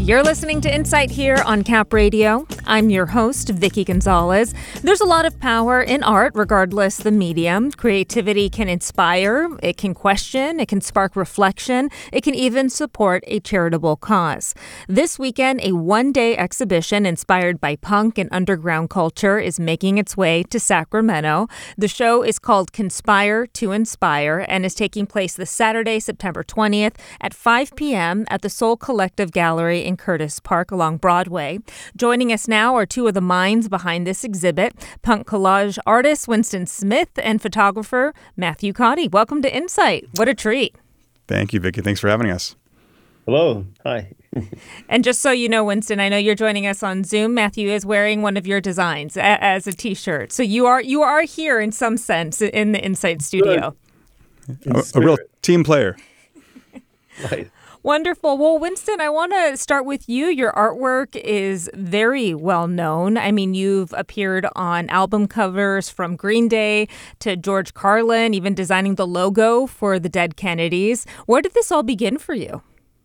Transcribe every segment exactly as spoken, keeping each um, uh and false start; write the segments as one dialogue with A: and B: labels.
A: You're listening to Insight here on Cap Radio. I'm your host, Vicky Gonzalez. There's a lot of power in art, regardless the medium. Creativity can inspire, it can question, it can spark reflection, it can even support a charitable cause. This weekend, a one-day exhibition inspired by punk and underground culture is making its way to Sacramento. The show is called Conspire to Inspire and is taking place this Saturday, September twentieth at five p.m. at the Soul Collective Gallery in Curtis Park along Broadway. Joining us now are two of the minds behind this exhibit, punk collage artist Winston Smith and photographer Matthew Cotty. Welcome to Insight. What a treat.
B: Thank you, Vicky. Thanks for having us.
C: Hello. Hi.
A: And just so you know, Winston, I know you're joining us on Zoom. Matthew is wearing one of your designs a- as a T-shirt. So you are you are here in some sense in the Insight studio.
B: A, a real team player.
C: Right.
A: Wonderful. Well, Winston, I want to start with you. Your artwork is very well known. I mean, you've appeared on album covers from Green Day to George Carlin, even designing the logo for the Dead Kennedys. Where did this all begin for you?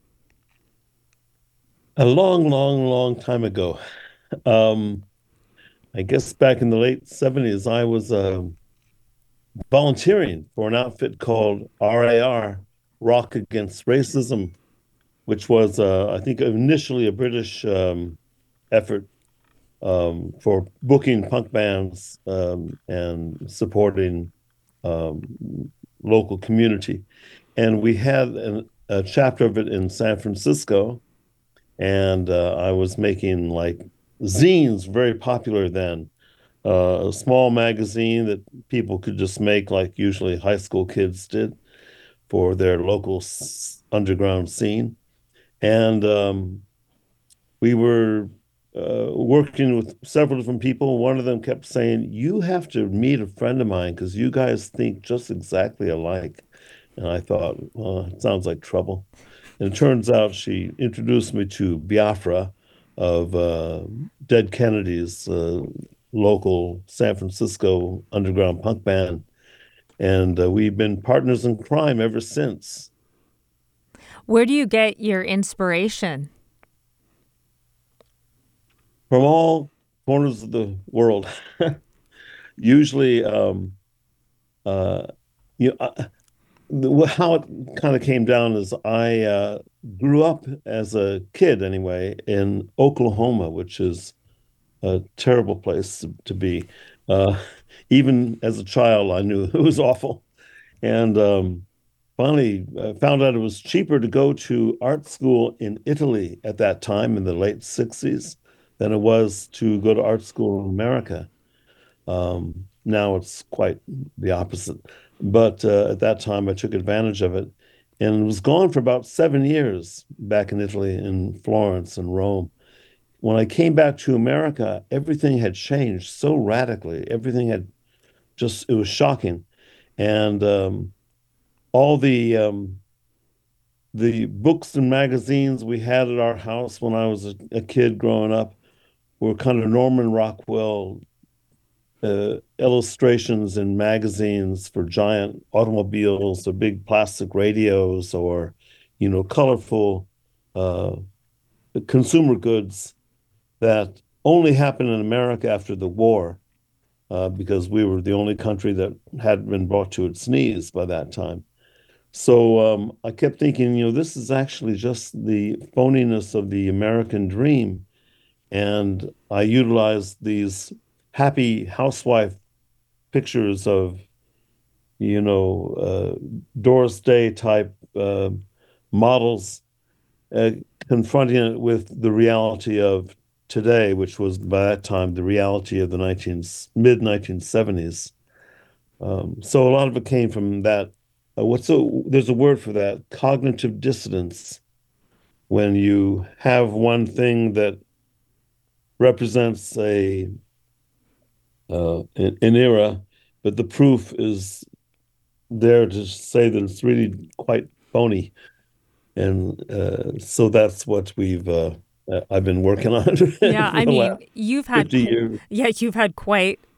C: A long, long, long time ago. Um, I guess back in the late seventies, I was uh, volunteering for an outfit called R A R, Rock Against Racism, which was, uh, I think, initially a British um, effort um, for booking punk bands um, and supporting um, local community. And we had an, a chapter of it in San Francisco, and uh, I was making like zines, very popular then, uh, a small magazine that people could just make like usually high school kids did for their local s- underground scene. And um, we were uh, working with several different people. One of them kept saying, "You have to meet a friend of mine because you guys think just exactly alike." And I thought, well, it sounds like trouble. And it turns out she introduced me to Biafra of uh, Dead Kennedys, uh, local San Francisco underground punk band. And uh, we've been partners in crime ever since.
A: Where do you get your inspiration?
C: From all corners of the world. Usually, um, uh, you know, uh, the, how it kind of came down is I uh, grew up as a kid, anyway, in Oklahoma, which is a terrible place to, to be. Uh, even as a child, I knew it was awful. And um, finally uh, found out it was cheaper to go to art school in Italy at that time in the late sixties than it was to go to art school in America. Um, now it's quite the opposite. But uh, at that time, I took advantage of it and was gone for about seven years back in Italy, in Florence and Rome. When I came back to America, everything had changed so radically. Everything had just, it was shocking. And um, all the um, the books and magazines we had at our house when I was a, a kid growing up were kind of Norman Rockwell uh, illustrations in magazines for giant automobiles or big plastic radios or, you know, colorful uh, consumer goods that only happened in America after the war uh, because we were the only country that hadn't been brought to its knees by that time. So um, I kept thinking, you know, this is actually just the phoniness of the American dream. And I utilized these happy housewife pictures of, you know, uh, Doris Day type uh, models, uh, confronting it with the reality of today, which was by that time the reality of the nineteen, mid nineteen seventies. Um, so a lot of it came from that. Uh, what's a, there's a word for that, cognitive dissonance, when you have one thing that represents a uh, an, an era, but the proof is there to say that it's really quite phony. And uh, so that's what we've uh, uh, I've been working on
A: Yeah,
C: for
A: I
C: the
A: mean,
C: last
A: you've had
C: fifty
A: qu-
C: years.
A: yeah, you've had quite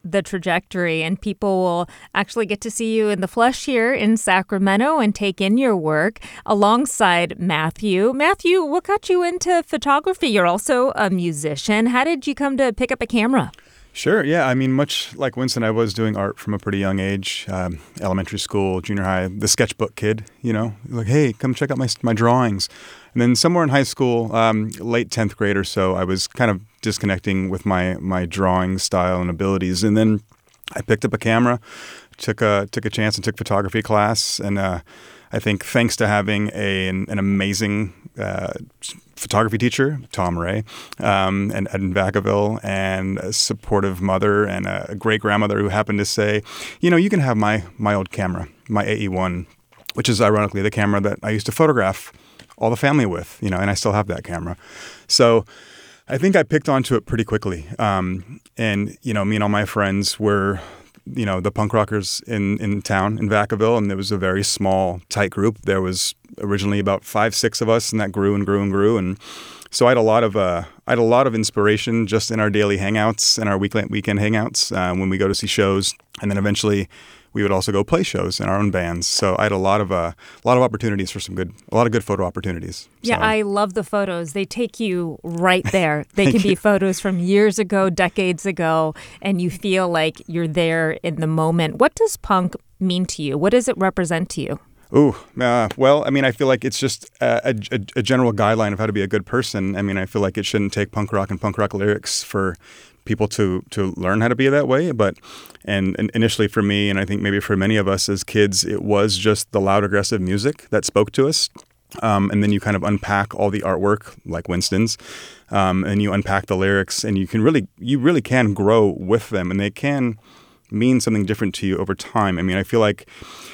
A: the trajectory, and people will actually get to see you in the flesh here in Sacramento and take in your work alongside Matthew. Matthew, what got you into photography? You're also a musician. How did you come to pick up a camera?
B: Sure. Yeah. I mean, much like Winston, I was doing art from a pretty young age, um, elementary school, junior high, the sketchbook kid, you know, like, hey, come check out my my drawings. And then somewhere in high school, um, late tenth grade or so, I was kind of disconnecting with my my drawing style and abilities. And then I picked up a camera, took a took a chance and took photography class. And uh, I think thanks to having a an, an amazing uh, photography teacher, Tom Ray, um, and in Vacaville, and a supportive mother and a great grandmother who happened to say, you know, you can have my my old camera, my A E one, which is ironically the camera that I used to photograph all the family with, you know, and I still have that camera. So I think I picked onto it pretty quickly. Um, and, you know, me and all my friends were, you know, the punk rockers in, in town in Vacaville, and there was a very small, tight group. There was originally about five, six of us, and that grew and grew and grew. And so I had a lot of uh, I had a lot of inspiration just in our daily hangouts and our weekend weekend hangouts uh, when we go to see shows, and then eventually we would also go play shows in our own bands. So I had a lot of uh, a lot of opportunities for some good, a lot of good photo opportunities.
A: Yeah,
B: so.
A: I love the photos. They take you right there. They can be
B: you.
A: photos from years ago, decades ago, and you feel like you're there in the moment. What does punk mean to you? What does it represent to you?
B: Ooh, uh, well, I mean, I feel like it's just a, a, a general guideline of how to be a good person. I mean, I feel like it shouldn't take punk rock and punk rock lyrics for people to to learn how to be that way. But and, and initially for me, and I think maybe for many of us as kids, it was just the loud, aggressive music that spoke to us. Um, and then you kind of unpack all the artwork, like Winston's, um, and you unpack the lyrics, and you can really, you really can grow with them, and they can mean something different to you over time. I mean, I feel like,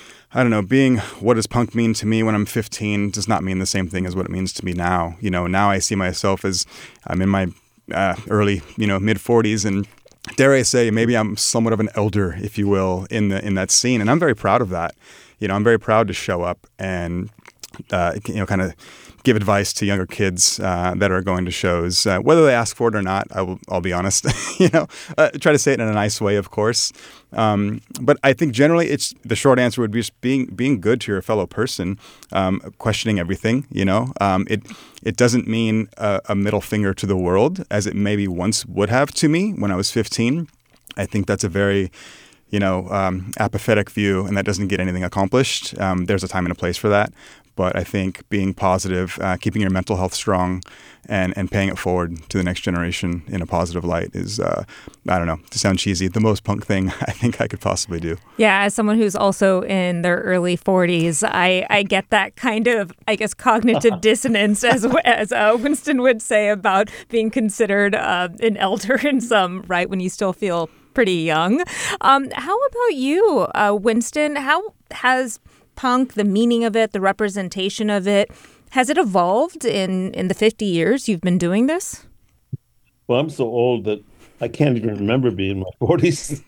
B: I don't know, being what does punk mean to me when I'm fifteen does not mean the same thing as what it means to me now. You know, now I see myself as I'm in my uh, early, you know, mid forties, and dare I say, maybe I'm somewhat of an elder, if you will, in the in that scene, and I'm very proud of that. You know, I'm very proud to show up and uh, you know, kind of give advice to younger kids uh, that are going to shows, uh, whether they ask for it or not. I will, I'll be honest. you know, uh, try to say it in a nice way, of course. Um, but I think generally, it's the short answer would be just being being good to your fellow person, um, questioning everything. You know, um, it it doesn't mean a, a middle finger to the world as it maybe once would have to me when I was fifteen. I think that's a very you know, um, apathetic view, and that doesn't get anything accomplished. Um, there's a time and a place for that. But I think being positive, uh, keeping your mental health strong, and, and paying it forward to the next generation in a positive light is, uh, I don't know, to sound cheesy, the most punk thing I think I could possibly do.
A: Yeah, as someone who's also in their early forties, I, I get that kind of, I guess, cognitive dissonance, as as uh, Winston would say, about being considered uh, an elder in some, right, when you still feel pretty young. Um, how about you, uh, Winston? How has punk, the meaning of it, the representation of it, has it evolved in, in the fifty years you've been doing this?
C: Well, I'm so old that I can't even remember being in my forties.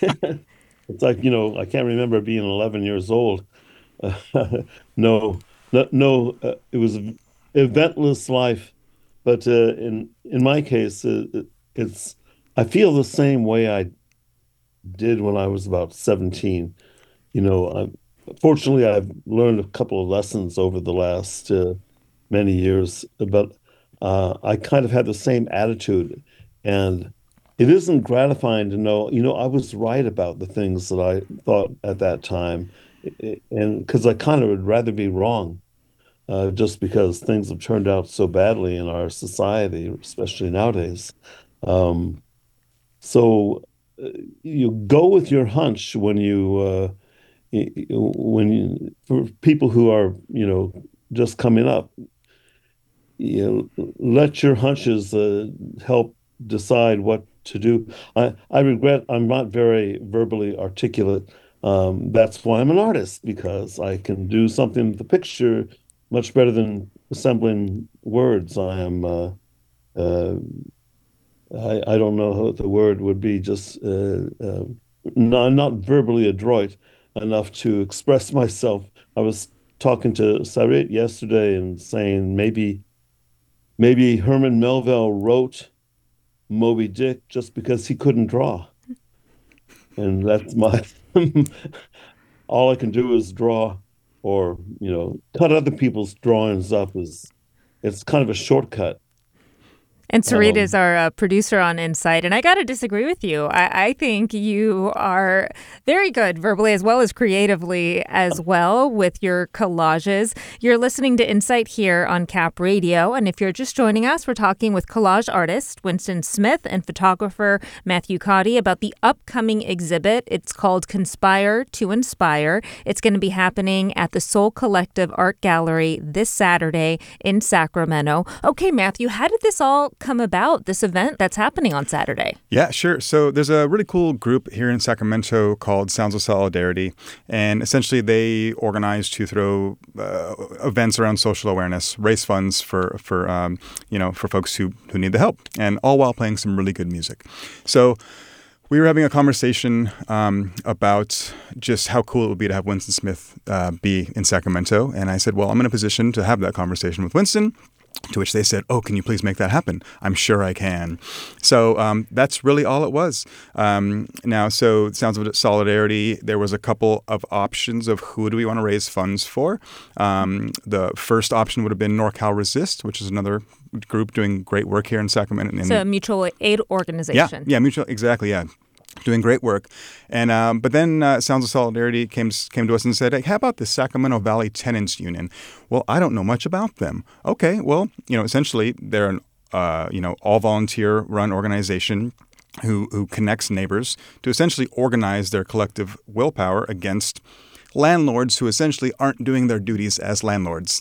C: It's like, you know, I can't remember being eleven years old. Uh, no, no, no uh, it was an eventless life. But uh, in in my case, uh, it's I feel the same way I did when I was about seventeen. You know, I'm Fortunately, I've learned a couple of lessons over the last uh, many years, but uh, I kind of had the same attitude. And it isn't gratifying to know, you know, I was right about the things that I thought at that time. And because I kind of would rather be wrong, uh, just because things have turned out so badly in our society, especially nowadays. Um, so uh, you go with your hunch when you. Uh, when you, for people who are, you know, just coming up, you know, let your hunches uh, help decide what to do. I, I regret I'm not very verbally articulate. Um, that's why I'm an artist, because I can do something with the picture much better than assembling words. I am, uh, uh, I, I don't know what the word would be, just uh, uh, not, not verbally adroit enough to express myself. I was talking to Sarit yesterday and saying maybe maybe Herman Melville wrote Moby Dick just because he couldn't draw. and that's my all I can do is draw or, you know, cut other people's drawings up is it's kind of a shortcut.
A: And Sarita is
C: Um,
A: our uh, producer on Insight. And I got to disagree with you. I, I think you are very good verbally as well as creatively as well with your collages. You're listening to Insight here on Cap Radio. And if you're just joining us, we're talking with collage artist Winston Smith and photographer Matthew Cotty about the upcoming exhibit. It's called Conspire to Inspire. It's going to be happening at the Soul Collective Art Gallery this Saturday in Sacramento. Okay, Matthew, how did this all come about, this event that's happening on Saturday?
B: Yeah, sure. So there's a really cool group here in Sacramento called Sounds of Solidarity, and essentially they organize to throw uh, events around social awareness, raise funds for for um, you know for folks who who need the help, and all while playing some really good music. So we were having a conversation um, about just how cool it would be to have Winston Smith uh, be in Sacramento, and I said, well, I'm in a position to have that conversation with Winston. To which they said, oh, can you please make that happen? I'm sure I can. So um, that's really all it was. Um, now, so Sounds of Solidarity, there was a couple of options of who do we want to raise funds for. Um, the first option would have been NorCal Resist, which is another group doing great work here in Sacramento.
A: It's a mutual aid organization.
B: Yeah, yeah, mutual, exactly, yeah. Doing great work. And um, but then uh, Sounds of Solidarity came came to us and said, hey, how about the Sacramento Valley Tenants Union? Well, I don't know much about them. Okay, well, you know, essentially they're an uh, you know all volunteer run organization who who connects neighbors to essentially organize their collective willpower against landlords who essentially aren't doing their duties as landlords.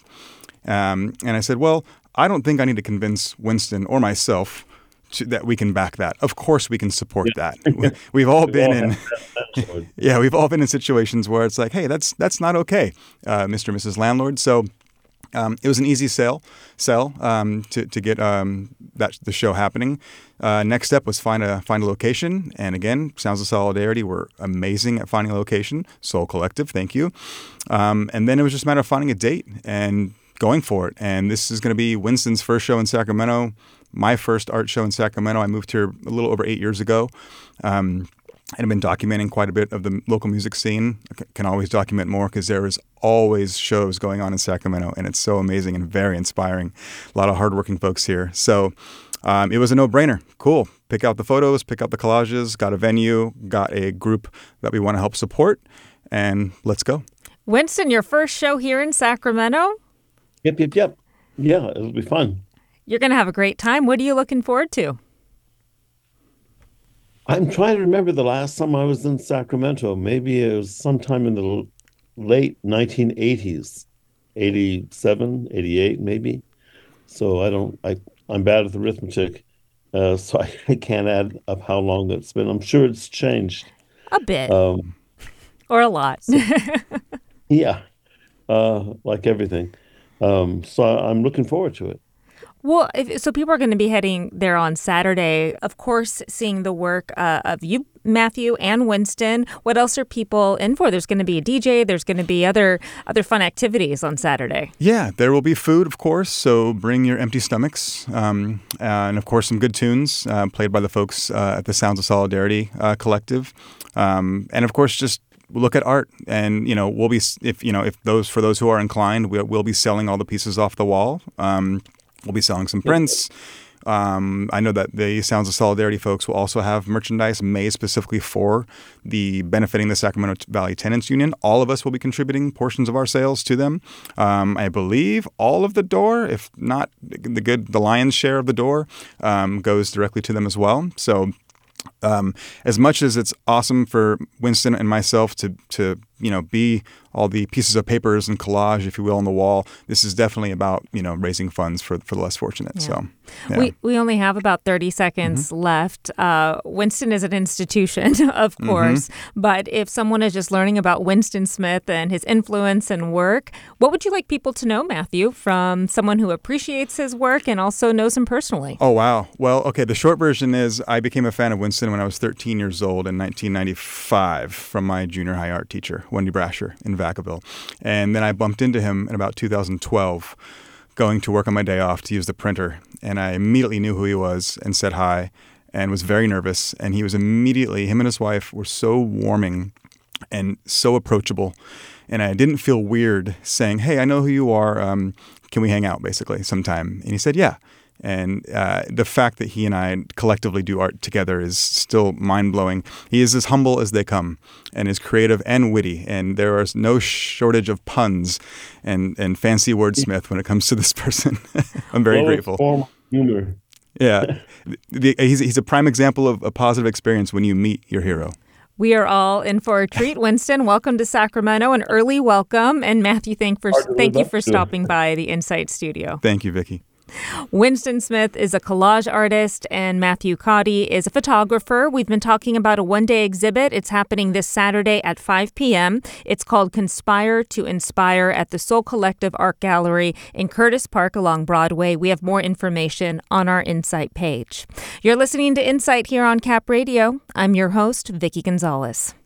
B: Um, and I said, well, I don't think I need to convince Winston or myself to, that we can back that. Of course, we can support
C: Yeah.
B: that. We've all
C: we
B: been
C: all
B: in,
C: have that sword.
B: yeah, we've all been in situations where it's like, hey, that's that's not okay, uh, Mister and Missus Landlord. So um, it was an easy sell, sell um, to to get um, that the show happening. Uh, next step was find a find a location, and again, Sounds of Solidarity were amazing at finding a location. Soul Collective, thank you. Um, and then it was just a matter of finding a date and going for it. And this is going to be Winston's first show in Sacramento. My first art show in Sacramento. I moved here a little over eight years ago. Um, and I've been documenting quite a bit of the local music scene. I c- can always document more because there is always shows going on in Sacramento, and it's so amazing and very inspiring. A lot of hardworking folks here. So um, it was a no-brainer. Cool. Pick out the photos, pick out the collages, got a venue, got a group that we want to help support, and let's go.
A: Winston, your first show here in Sacramento?
C: Yep, yep, yep. Yeah, it'll be fun.
A: You're going to have a great time. What are you looking forward to?
C: I'm trying to remember the last time I was in Sacramento. Maybe it was sometime in the l- late nineteen eighties, eighty-seven, eighty-eight, maybe. So I don't, I, I'm bad with arithmetic. Uh, so I, I can't add up how long it's been. I'm sure it's changed.
A: A bit
C: Um,
A: or a lot.
C: yeah, uh, like everything. Um, so I- I'm looking forward to it.
A: Well, if, so people are going to be heading there on Saturday, of course, seeing the work uh, of you, Matthew, and Winston. What else are people in for? There's going to be a D J. There's going to be other other fun activities on Saturday.
B: Yeah, there will be food, of course, so bring your empty stomachs. Um, and, of course, some good tunes uh, played by the folks uh, at the Sounds of Solidarity uh, Collective. Um, and, of course, just look at art. And, you know, we'll be, if, you know, if those, for those who are inclined, we'll, we'll be selling all the pieces off the wall. Um, we'll be selling some prints. Um, I know that the Sounds of Solidarity folks will also have merchandise made specifically for the benefiting the Sacramento Valley Tenants Union. All of us will be contributing portions of our sales to them. Um, I believe all of the door, if not the good, the lion's share of the door, um, goes directly to them as well. So um, as much as it's awesome for Winston and myself to to you know be all the pieces of papers and collage, if you will, on the wall, this is definitely about, you know, raising funds for for the less fortunate.
A: Yeah.
B: So yeah.
A: We we only have about thirty seconds
B: Mm-hmm.
A: left. Uh, Winston is an institution, of course,
B: Mm-hmm.
A: but if someone is just learning about Winston Smith and his influence and work, what would you like people to know, Matthew, from someone who appreciates his work and also knows him personally?
B: Oh, wow. Well, okay, the short version is I became a fan of Winston when I was thirteen years old in nineteen ninety-five from my junior high art teacher, Wendy Brasher, in Vacaville. And then I bumped into him in about two thousand twelve, going to work on my day off to use the printer. And I immediately knew who he was and said hi. and was very nervous. And he was immediately, him and his wife were so warming and so approachable. And I didn't feel weird saying, hey, I know who you are. Um, can we hang out, basically, sometime? And he said, yeah. And uh, the fact that he and I collectively do art together is still mind-blowing. He is as humble as they come and is creative and witty. And there is no shortage of puns and, and fancy wordsmith when it comes to this person. I'm very
C: Well,
B: grateful.
C: Form of humor.
B: Yeah. the, he's, he's a prime example of a positive experience when you meet your hero.
A: We are all in for a treat. Winston, welcome to Sacramento, an early welcome. And Matthew, thank, for, thank you for stopping by the Insight Studio.
B: Thank you, Vicki.
A: Winston Smith is a collage artist and Matthew Coddy is a photographer. We've been talking about a one-day exhibit. It's happening this Saturday at five p.m. It's called Conspire to Inspire at the Soul Collective Art Gallery in Curtis Park along Broadway. We have more information on our Insight page. You're listening to Insight here on Cap Radio. I'm your host, Vicki Gonzalez.